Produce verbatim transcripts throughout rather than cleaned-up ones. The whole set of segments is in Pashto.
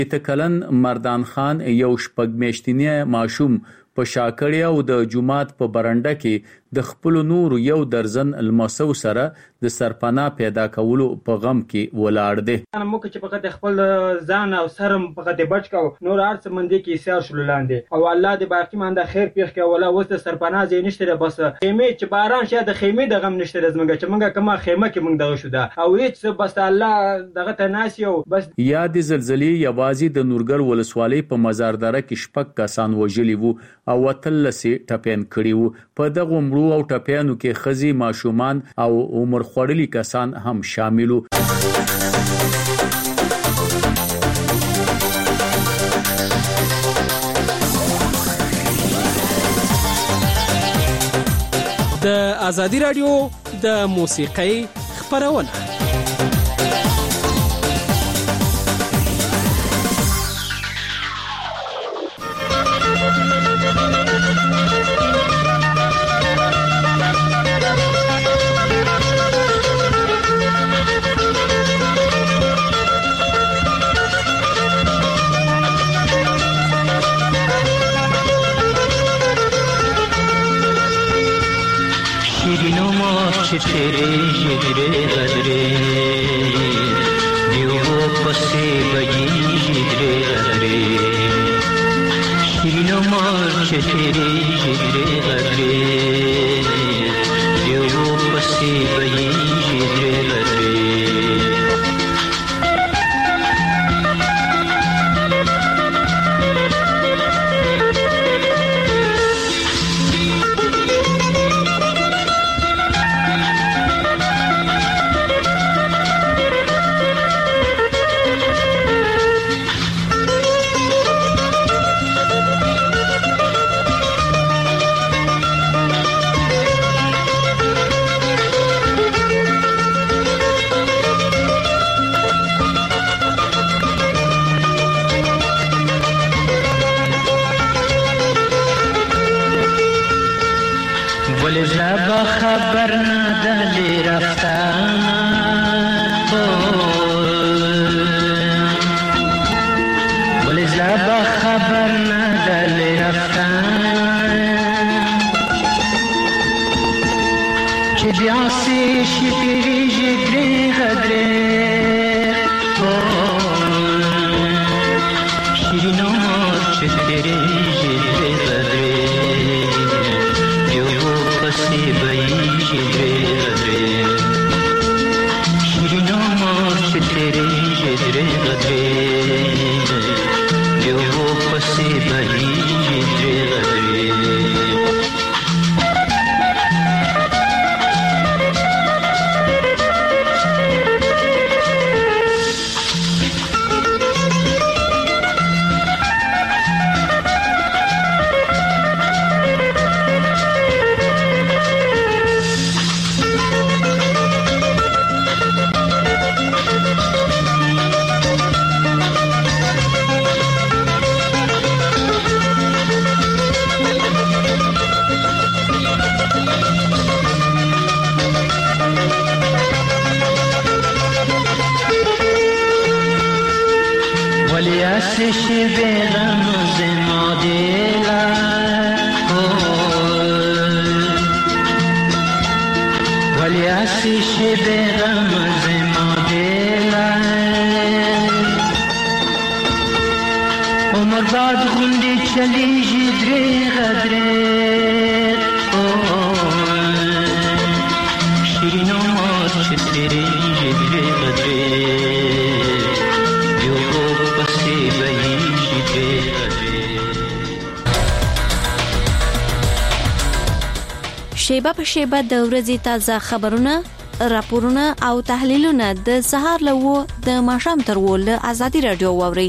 تکلن مردان خان یو شپږ میاشتنی ماشوم په شاکړې او د جمعات په برنډه کې د خپل نور یو درزن المسو سره د سرپنا پیدا کولو په غم کې ولاړ دي. انا مو چې په خپل ځان او سرم په دې بچ کو نور ارڅ مندي کې سیار شول لاندې او الله دې باقی مانده خیر پیښ کې ولا وسته سرپنا ځای نشته بس خیمه چې باران شه د خیمه د غم نشته زمګه چې منګه کما خیمه کې منګ دغه شو ده او هیڅ بس الله دغه ته ناس یو بس. یاد زلزلې یوازې د نورګل ولسوالۍ په مزاردره کې شپږ کسان وژلي وو او وتلسي ټپین کړي وو. په دغه مړو او ټپیانو کې خزي ماشومان او عمر خوړلي کسان هم شامل وو. د ازادي رادیو د موسیقۍ خبرونه तेरे जिगरे गदरे दियो पसे बजी जिगरे गदरे शिनो मार्च तेरे जिगरे गदरे दियो पसे बजी जिगरे गदरे. خبر ندلی رفتن ولی زبا خبر ندلی رفتن که بیاسی شکری جگری غدره شیرین آمار چه تیری جگری غدره سی بئی جدرے غدرے شیرین مارچ تیرے جدرے غدرے جو وہ پسی بئی جدرے غدرے. شیبه په شیبه د ورځې تازه خبرونه، راپورونه او تحلیلونه د سهار له و د ماښام تر و له ازادي رادیو واوري.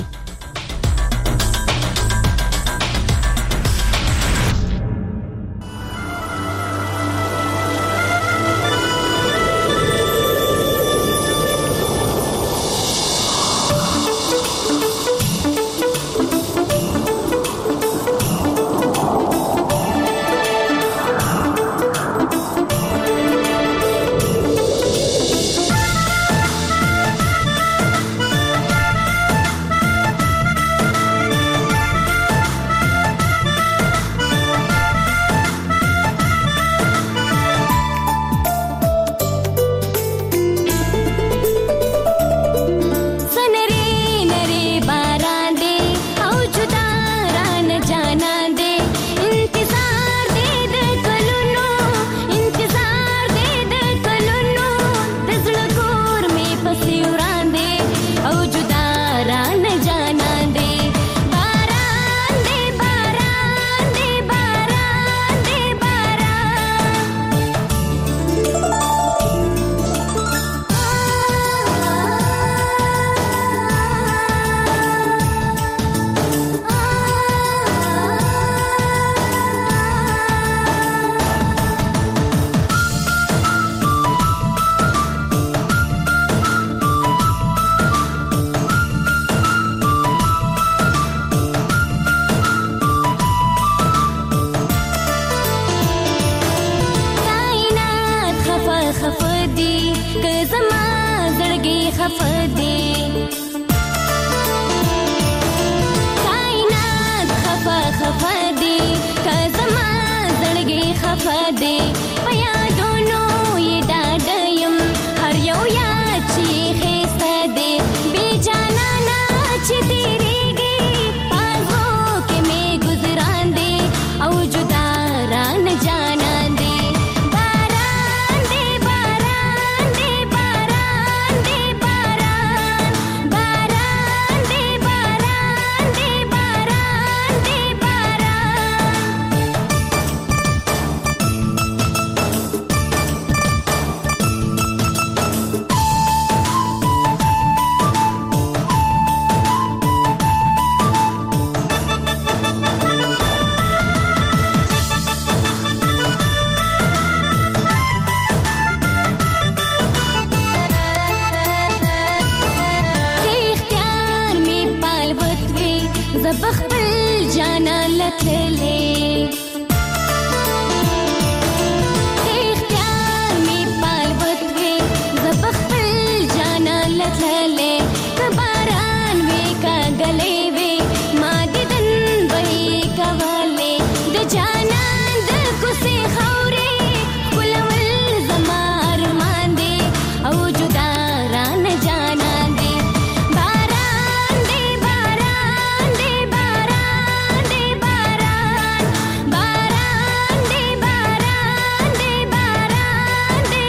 زبخبل جانا لتللي اختیار می پال وتوي زبخبل جانا لتللي کباران وی کا گلې وی ما دیدن وی کواله د جانا د کوسي خوري ولول زمار مان دي او جدا ران جانا دي باران دي باران دي باران دي باران باران دي باران دي باران دي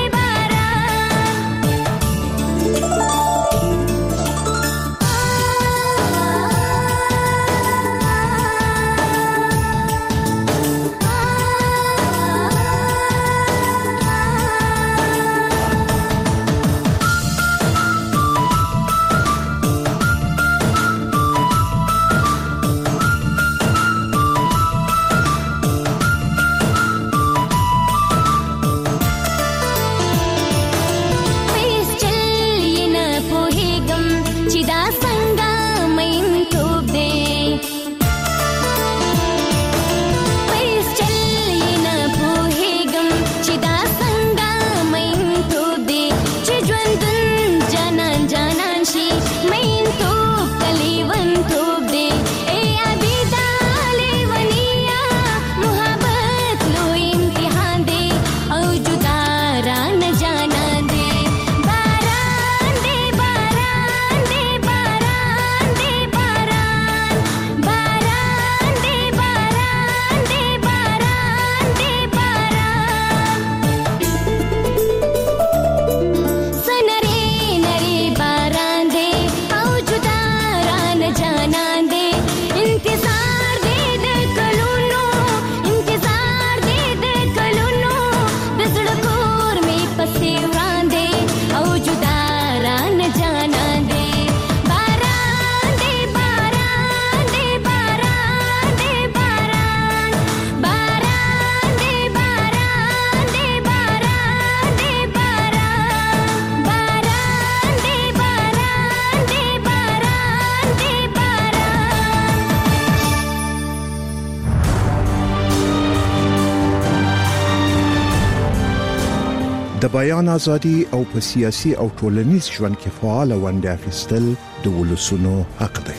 پیس چلی نه پوهیږم چې دا څنګه مینتوب دی پیس چلی نه پوهیږم چې دا څنګه مینتوب دی چې ژوندون جانان جانان شي مینتوب کلیونتوب دی ای عبیدا لیونیا محبت لوی امتحان دی او جدا ران جانان دی باران دی باران دی باران دی باران باران دی باران دی باران دی باران سنری نری باران دی او جدا ران جانان دی انتظار دی د کلونو انتظار دی د کلونو د زړه کور می پسې وړاندې او جدا ران جانان دی باران دی باران دی باران دی باران باران دی باران دی باران دی باران باران دی باران دی باران دی د بیان ازادي او په سیاسي او ټولنیز ژوند کې فعال ونډه اخیستل د ولسونو حق دی.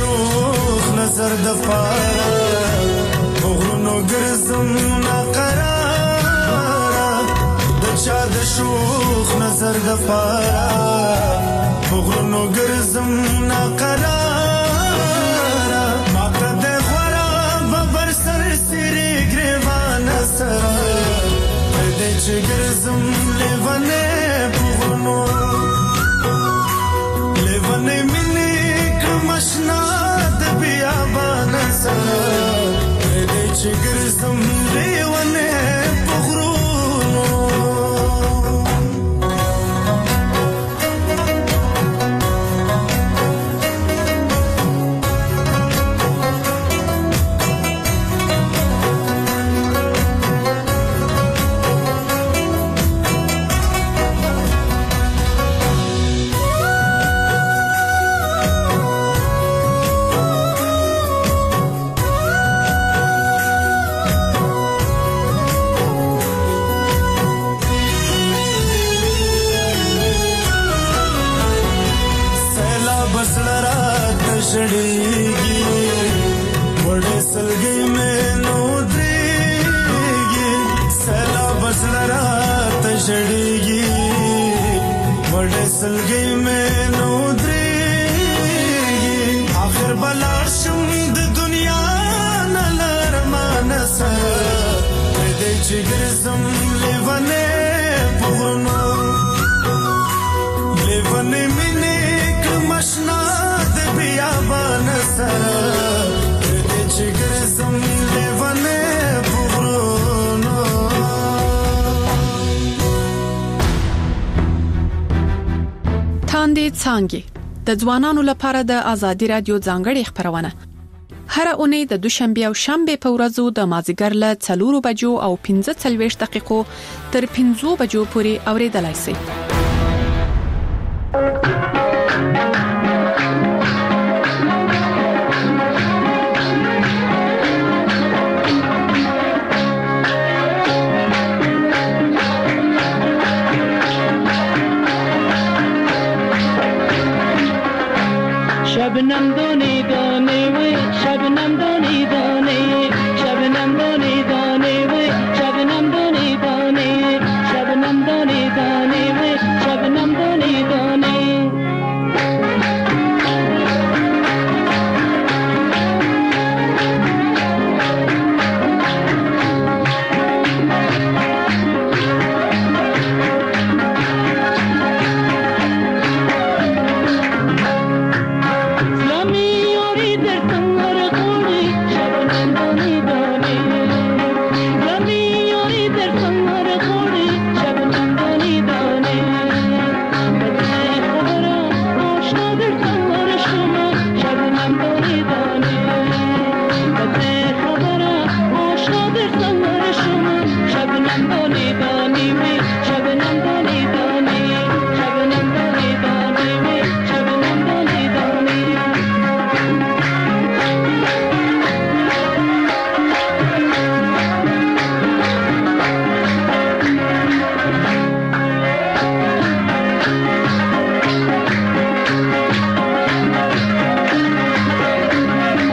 شوخ نظر د پاره غرونو ګرځم ناقرار د چا د شوخ نظر د پاره غرونو ګرځم ناقرار ما ته د خورا ببر سر سری ګریوان سره دې چې ګرځم لیوانه غرونو لیوانه مینه کمشنا د بیابان سره دې چې ګرځم لیوانه شړېږي وړې سلګۍ مې نو درېږي سیلاب زړه راته شړېږي وړې سلګۍ مې نو درېږي آخر به لاړ شم د دنیا نه له ارمانه سره دې چې ګرځم لیونې په غرونو لیونې مینې کړم اشنا بیابان سره دې چې ګرځم لیوانه پغرونو. تاندې څانګې د ځوانانو لپاره د ازادي رادیو ځانګړې خبرونه هر اونۍ د دوشنبه او شنبه په ورځو د مازیګر له څلورو بجو او پنځه څلوېښت دقیقو تر پنځو بجو پورې اوریدلای شئ. शबनम दोने दोने वे शबनम दोने दोने शबनम दोने दोने वे शबनम दोने दोने शबनम दोने दोने वे शबनम दोने दोने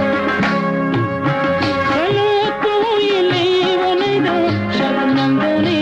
Shut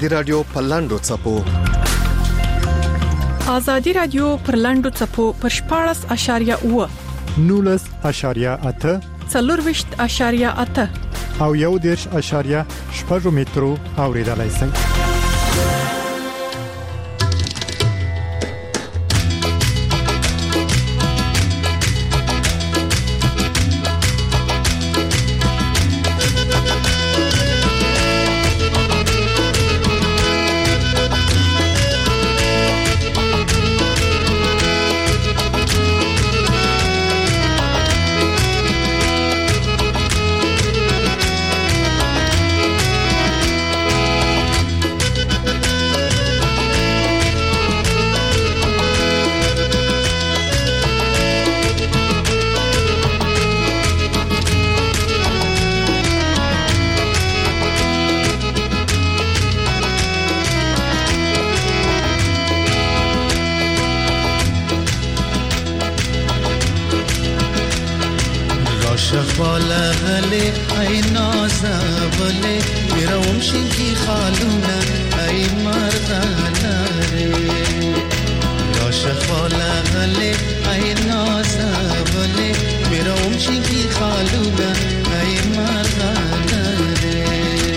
ازادي رادیو پلاندو چپو ازادي رادیو پرلاندو چپو پرشپارس اشاریه و نولس اشاریه اته څلورویشت اشاریه اته او یو دیرش اشاریه شپږ مترو اوریدلای شئ. شخواله غلي اي نازبلي يروم شنكي خالونا اي مرغلاري يا شخواله غلي اي نازبلي يروم شنكي خالونا اي مرغلاري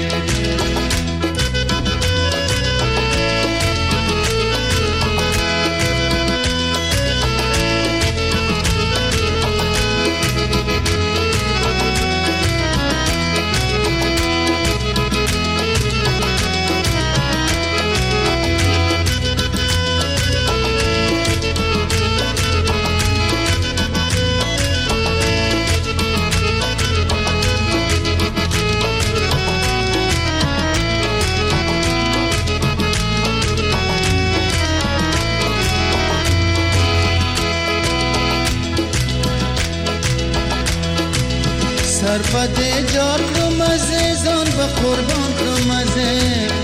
سرپده جار کرمزه زان با قربان کرمزه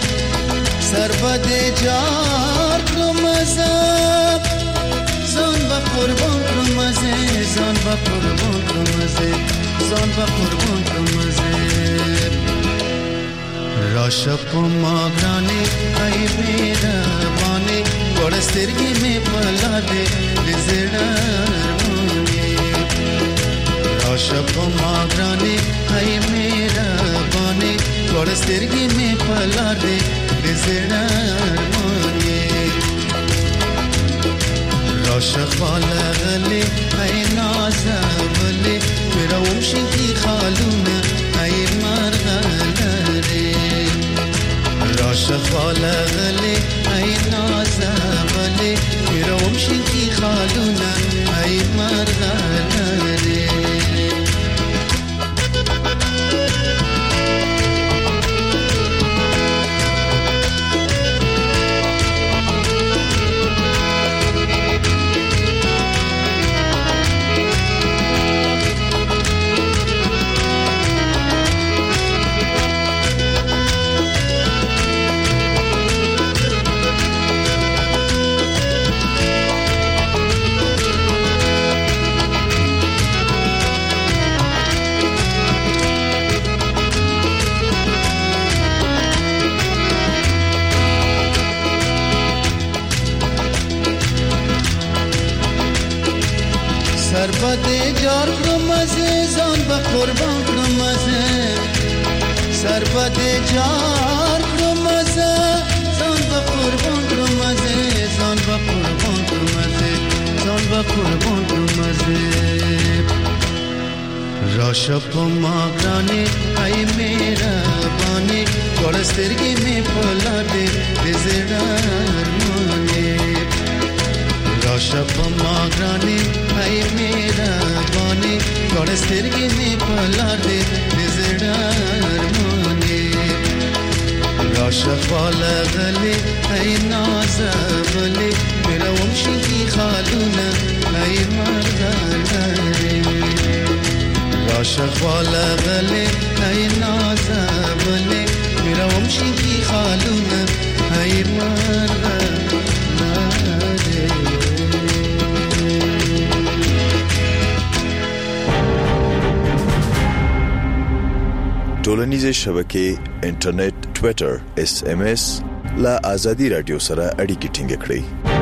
سرپده جار کرمزه زان با قربان کرمزه زان با قربان کرمزه زان با قربان کرمزه راشپ ماغرانی ای بیربانی گوڑسترگی میں پلا دے لزڑر عاشق ماغرانی ای میرا بانی گوڑسترگی میں پلا دے بزڑر مانی عاشق والا غلی ای نازولی میرا ومشن کی خالونا ای مرغلاری عاشق والا غلی ای نازولی میرا ومشن کی خالونا ای مرغلاری سرپده جار کرمزه زان با قربان کرمزه سرپده جار کرمزه زان با قربان کرمزه زان با قربان کرمزه زان با قربان کرمزه راشپ ماغرانی ای میرا بانی گوڑسترگی میں پلا دے بزڑر مانی راشپ ماغرانی ای میرا بانی گوڑسترگی میں پلا دے بزڑر مانی راشپ والا غلی ای نازولی میرا ومشن کی خالونا ای مرغلاری عاشق والا غلی ای نازولی میرا ومشن کی خالونا ای مرغلاری ټولنیزې شبکې انټرنیټ ټویټر اس ام اس لا ازادي رادیو سره اړیکې ټینګ کړئ.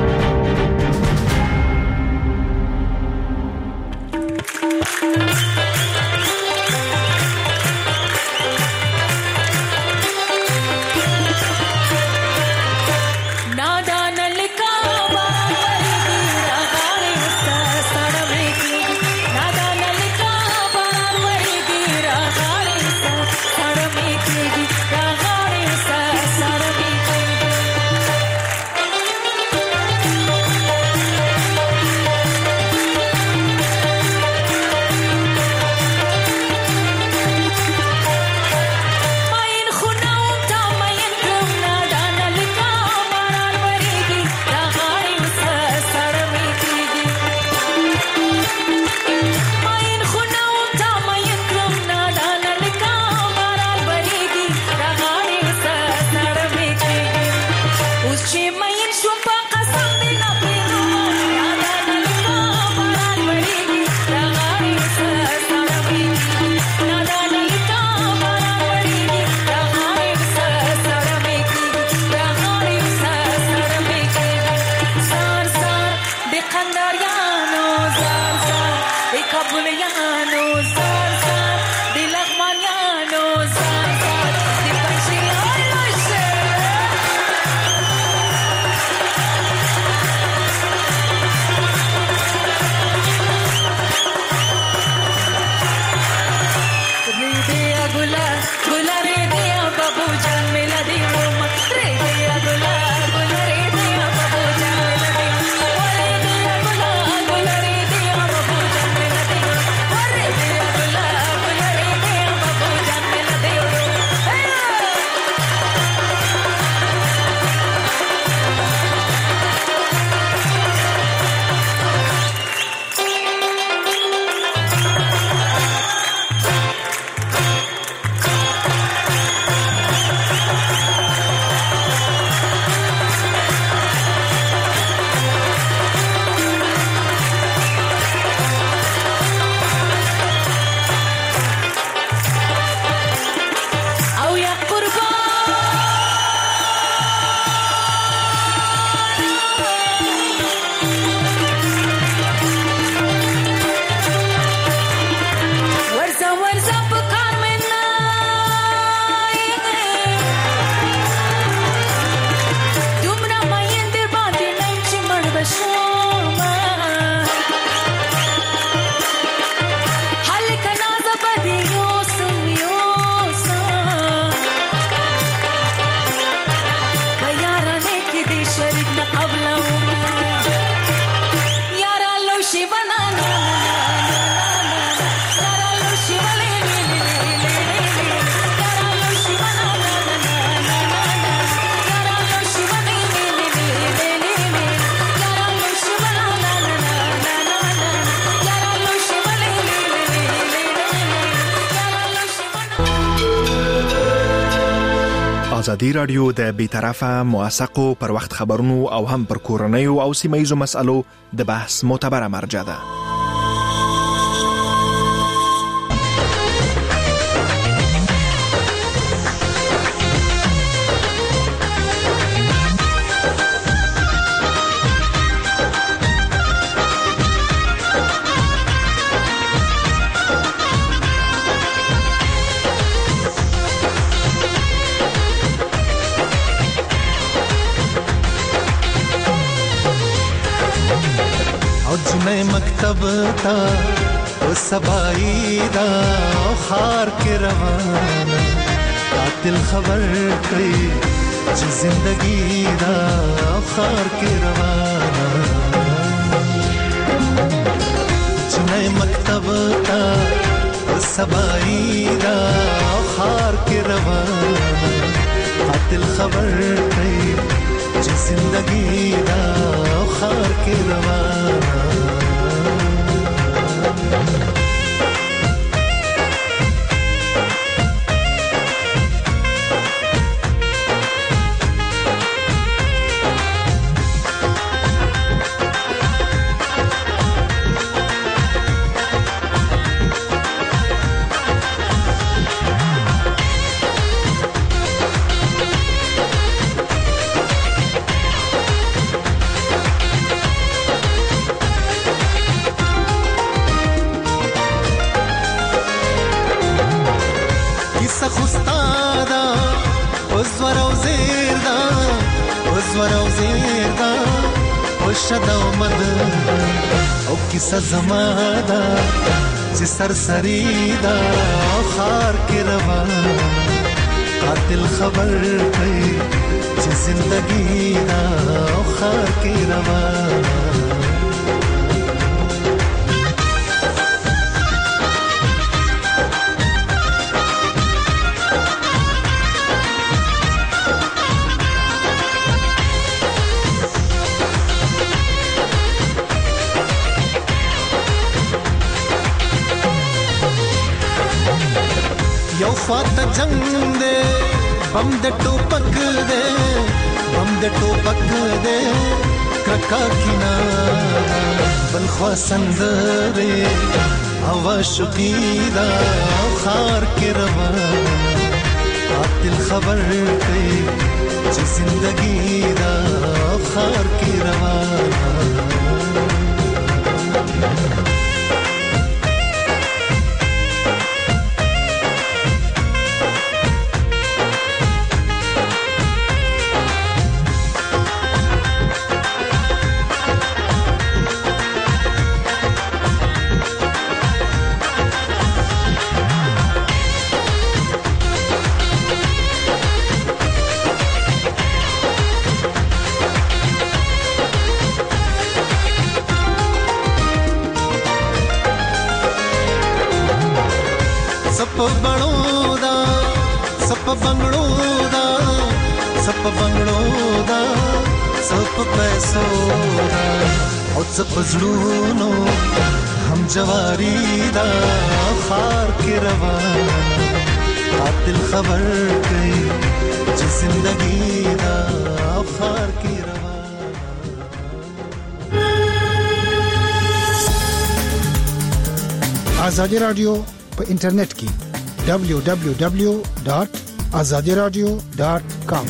ازادي رادیو د بیطرفه موثقو پر وخت خبرونو او هم پر کورنیو او سیمه‌ییزو مسالو د بحث معتبره مرجع ده. مکتب تا او سبایی دا خار کې روانه قاتل خبر کړی چې زندگی دا خار کې روانه چې مکتب تا او سبایی دا خار کې روانه قاتل خبر کړی چې زندگی دا خار کې روانه ور او زیر دا وشد او مد او کیسه زما دا چې سرسری دا او خار کې روا قاتل خبر کوي چې زندگی دا او خار کې روا یو فات جنگ دے بم د ټوپک دے بم د ټوپک دے کرکا کینا بل خوا سندره او شقیدا خار کې روا قاتل خبر کوي چې زندگی دا خار کې روا सप बणो दा सप बंगड़ो दा सप बंगड़ो दा सप पैसो दा और सप जड़ूनो हम जवारी दा खार के रवा कातिल खबर कई जी जिंदगी दा खार के रवा आजादी रेडियो په انټرنیټ کې دبلیو دبلیو دبلیو ډاټ azadi radio ډاټ کام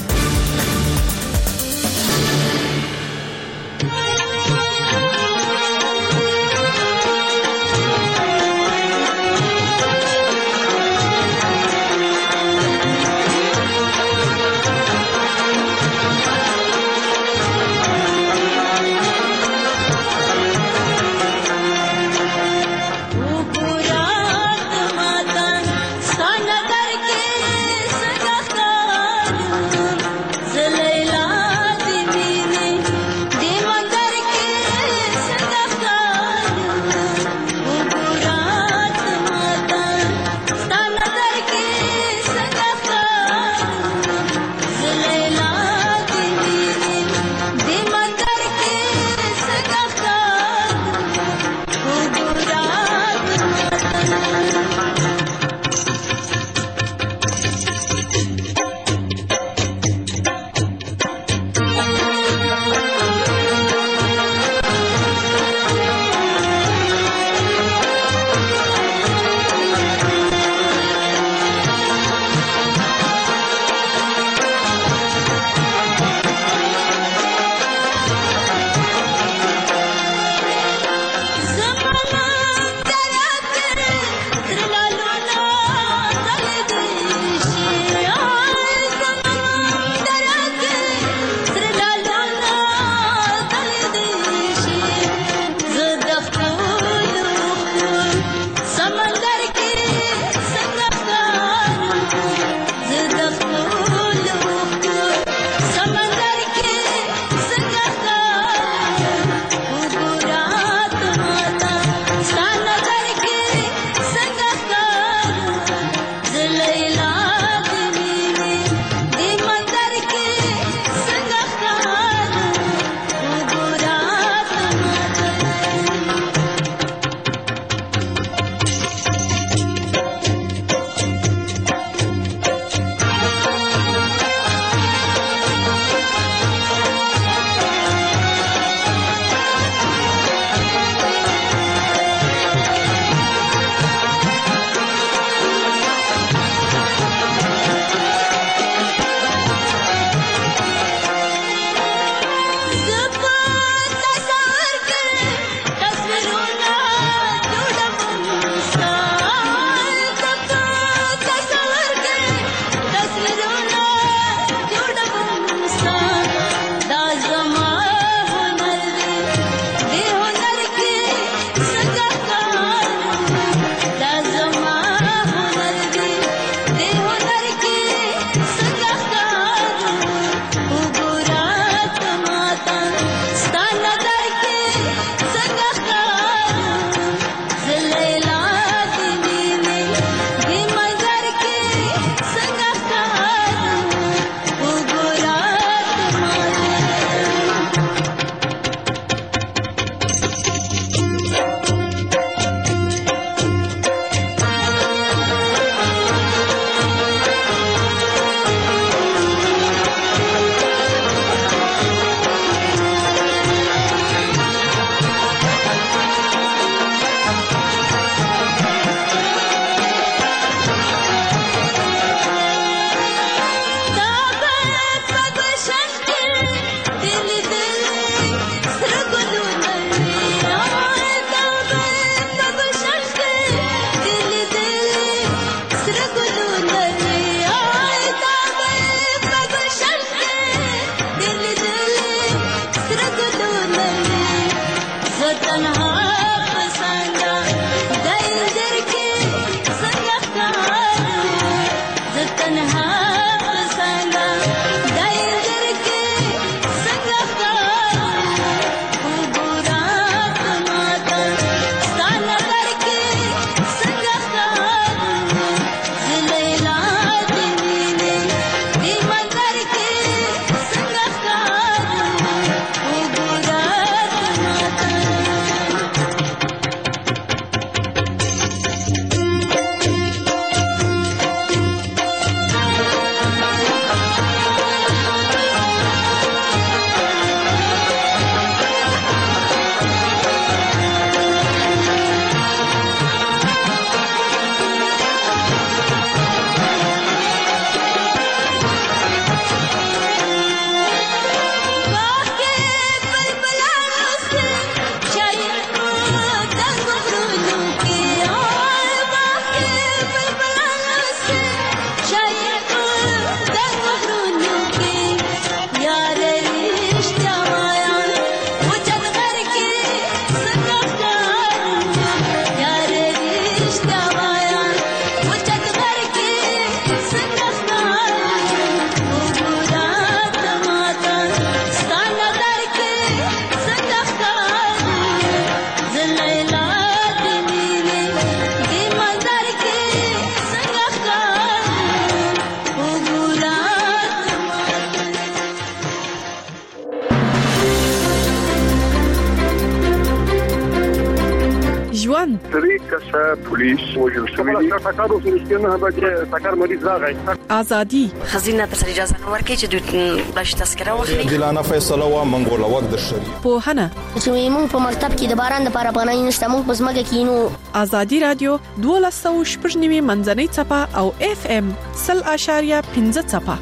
ژوند درې کسه پولیس وژل شوي دي ټاکر اوس نشته به ټاکر مریض راغی ازادي خزینه تر اجازه نه ورکړي چې دوی بلش تذکره واخلي عادلانه فیصله و منګول وخت د شری پوهنه چې موږ په مکتب کې د باران د لپاره پناه نشته موږ په ځمکه کې نو ازادي رادیو دوه سوه شپږ نوي منځنۍ چپه او اف ام صفر اشاریه پنځه چپه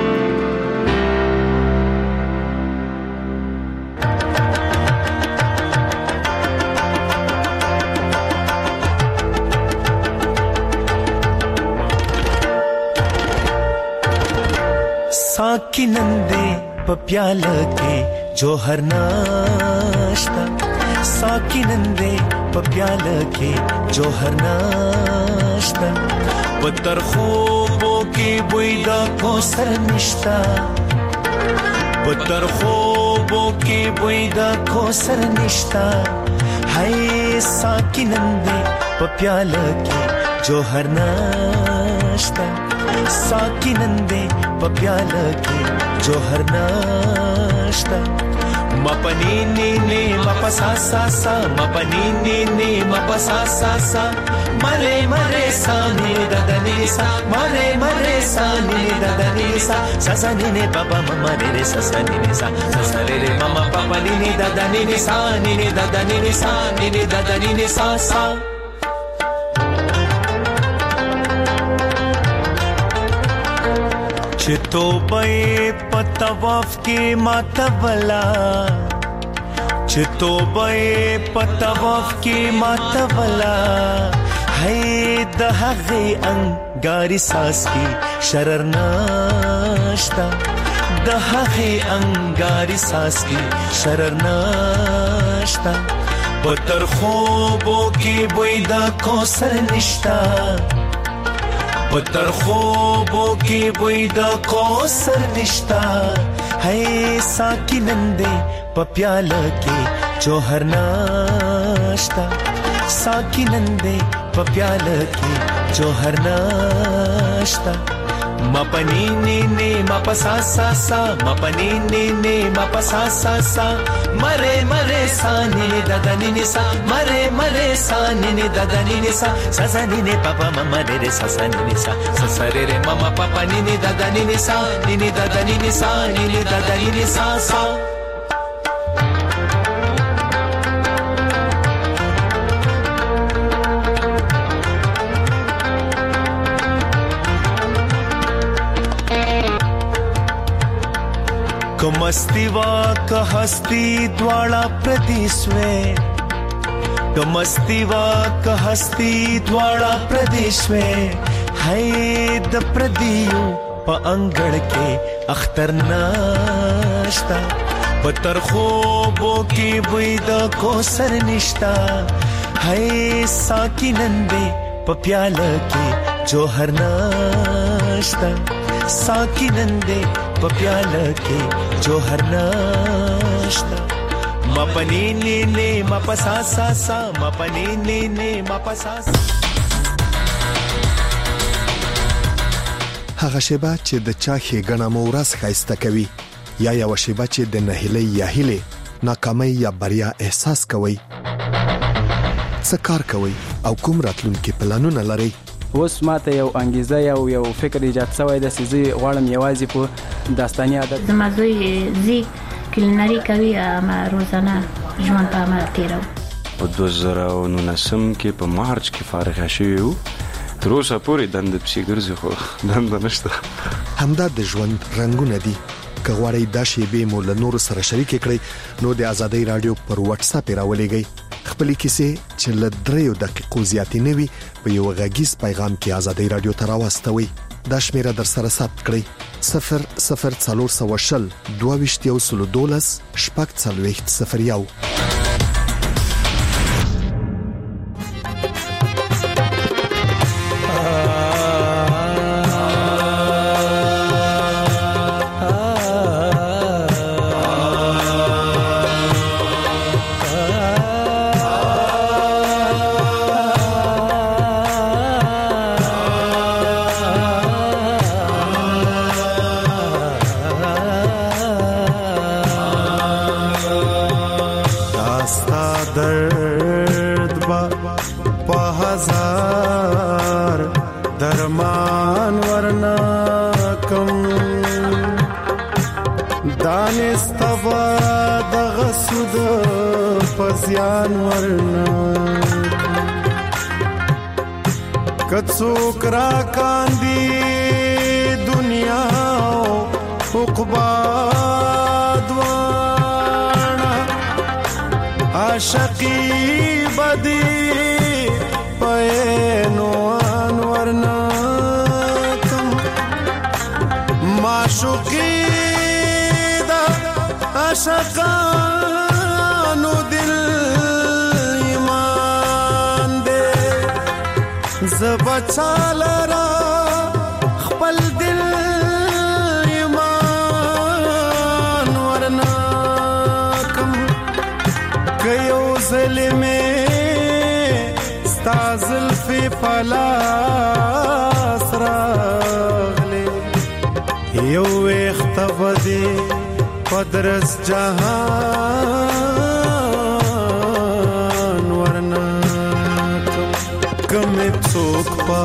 साकी नंदे पप्याल के जोहर नाश्ता साकी नंदे पप्याल के जोहर नाश्ता पत्थर خوبو के बुईदा कोसर निश्ता पत्थर خوبو के बुईदा कोसर निश्ता हाय साकी नंदे पप्याल के जोहर नाश्ता साकी नंदे पप्याल के जोहर नाश्ता मपनी नी नी मपसा सा सा मपनी नी नी मपसा सा सा मरे मरे सा नी ददनी सा मरे मरे सा नी ददनी सा सा नी ने पापा मम्मा रे सा सा नी सा सा रे रे मम्मा पापा नी नी ददनी नी सा नी नी ददनी नी सा नी नी ददनी नी सा सा चितो बे पतवफ के मातवला चितो बे पतवफ के मातवला है दहगे अंगारी सास की शरर नाश्ता दहगे अंगारी सास की शरर नाश्ता पत्थर خوبو की बुईदा कोसर निश्ता पत्थर خوبو की बुईदा कोसर निश्ता है साकी नंदे पप्याल के जोहर नाश्ता साकी नंदे पप्याल के जोहर नाश्ता मपनी नी नी मपसा सा सा मपनी नी नी मपसा सा सा मरे मरे सा नी ददनी नी सा मरे मरे सा नी ददनी नी सा सा नी ने पापा मम्मा रे रे सा सा नी सा सा रे रे मम्मा पापा नी नी ददनी नी सा नी ददनी नी सा नी ददनी नी सा सा कमस्ती वा कहस्ती द्वाड़ा प्रदेश में कमस्ती वा कहस्ती द्वाड़ा प्रदेश में है द प्रदियो प अंगड़ के अख्तर नाश्ता पत्थर خوبو की बुईदा कोसर निश्ता है साकी नंदे पप्याल के जोहर नाश्ता साकी नंदे पप्याल के जोहर नाश्ता मपनी नी नी मपसा सा सा मपनी नी नी मपसा هغه شیبه چې د چا ښېګڼه مو ورځ ښایسته کوي یا یو شیبه چې د نهیلۍ یا هیلې ناکامۍ یا بریا احساس کوي څه کار کوي او کوم راتلونکي پلانونه لري اوس ماته یو انګیزه یو یو فکر ایجاد شوی د سيزي غواړم یوازې په داستاني عادت زمازوی زی کلینری کوي ما روزانه ژوند په عمل تیرو په دوه زره او نولسم کې په مارچ کې فارغ شوی وو تر اوسه پورې دند پسې ګرځي خو دند نشته همدا د ژوند رنگونه دي که غواړئ دا شیبې مو له نورو سره شریک کړئ نو د ازادۍ رادیو پر واتس اپ راولېږئ خپل کیسې چې له دریو دقیقو زیاتې نه وي په یو غږیز پیغام کې ازادۍ رادیو ته راوستوئ دا شمیره در سره ثبت کړئ صفر صفر څلور سوه شل دوه ویشت یو سلو دولس شپږ څلوېښت صفر یو پزیان ورنا کڅوک را کاندي دنیا عقبا دوانا عاشقی بدی پینو انورنا کم معشوقی دا عاشقانو دل ایمان دے زبچا لرا خپل دل ایمان ورنا کم کيو ظلمه ستازل فی پلاس راغلی یو اختبدی پدرس جهان ورنا کم څوک په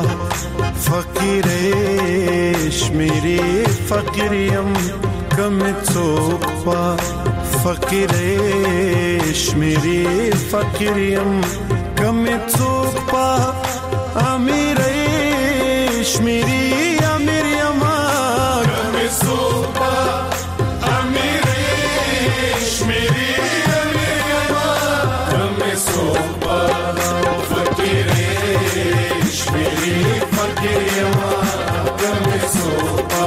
فقیرش میری فقیریم کم څوک په فقیرش میری فقیریم کم څوک په امیرش میری امیر یما کم څوک په امیرش میری امیر یما کم څوک په فقیرش میری فقیر یما کم څوک په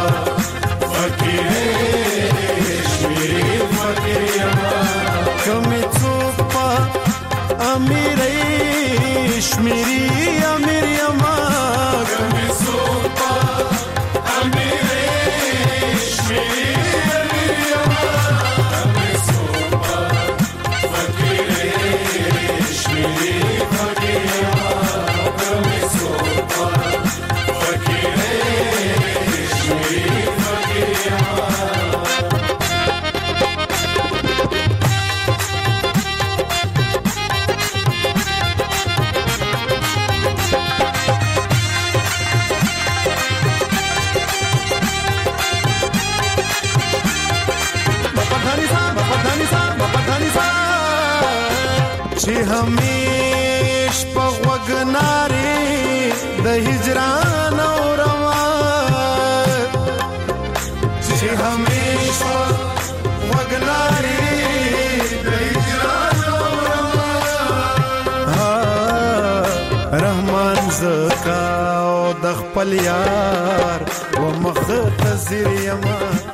فقیرش میری فقیر یما کم څوک په امیرش میری امیر یما کم څوک په امیرش میری امیر یما کم څوک په فقیرش میری فقیر یما کم څوک په فقیرش میری فقیر یما چې همیش په وګناري د هجران او روان چې همیش په وګناري د هجران او روان رحمان زکا او د خپل یار و مخ تزیر یما